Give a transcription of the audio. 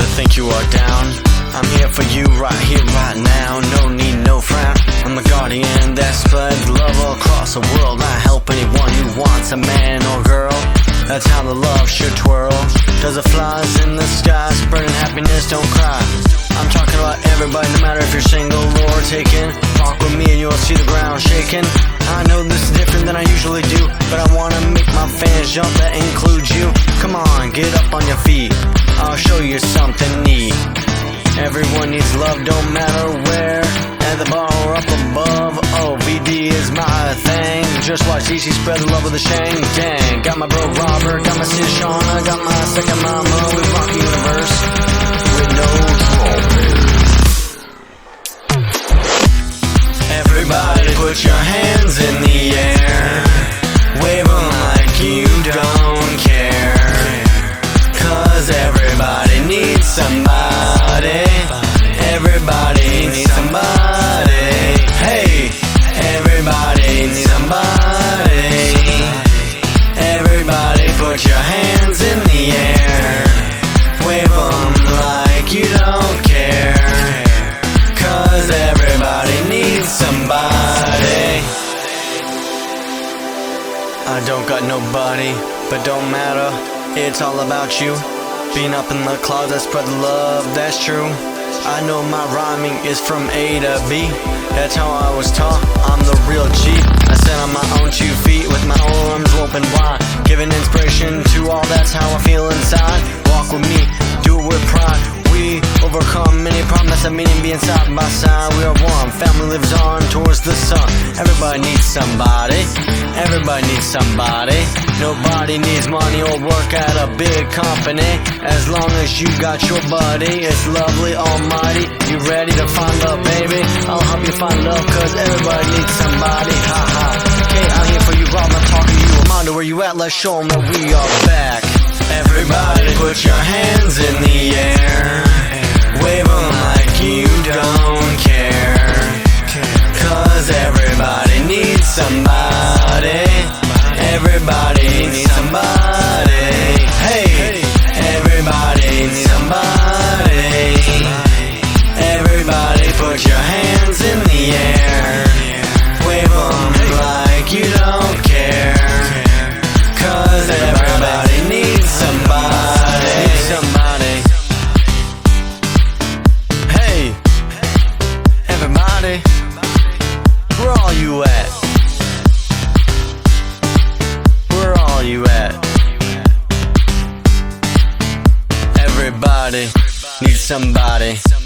think you are down. I'm here for you right here, right now. No need, no frown. I'm the guardian that spreads love all across the world. I help anyone who wants a man or girl. That's how the love should twirl. Does it flies in the sky, spreading happiness, don't cry. I'm talking about everybody, no matter if you're single or taken. Walk with me and you'll see the ground shaking. I know this is different than I usually do, but I wanna make my fans jump, that includes you. Come on, get up on your feet, I'll show you something neat. Everyone needs love, don't matter where, at the bar or up above. OVD is my thing. Just watch DC spread the love with a shang. Dang, got my bro Robert, got my sis Shauna, got my second mama. We rock the universe with no trouble. Everybody put your hands in the air, wave them like you don't care. Cause everybody needs somebody. Everybody needs somebody. Hey, everybody needs somebody. Everybody put your hands in the air, wave them like you don't care. Cause everybody needs somebody. I don't got nobody, but don't matter, it's all about you. Being up in the clouds, I spread the love, that's true. I know my rhyming is from A to B. That's how I was taught, I'm the real G. I stand on my own 2 feet with my arms open wide, giving inspiration to all, that's how I feel inside. Walk with me, do it with pride. We overcome any problem, that's the meaning being side by side. We are one, family lives on towards the sun. Everybody needs somebody. Everybody needs somebody. Nobody needs money or work at a big company. As long as you got your buddy, it's lovely, almighty. You ready to find love, baby? I'll help you find love, cause everybody needs somebody. Ha ha. Okay, I'm here for you, Rob, I'm talking to you. Reminder where you at, let's show them that we are back. Everybody put your hands in the air, wave them like you don't care. Cause everybody needs somebody. Everybody needs somebody. Hey, everybody needs somebody. Everybody put your hands in the air, wave them like you don't care. Cause everybody needs somebody. Somebody. Hey, everybody, where all you at? Where all you at? Everybody needs somebody.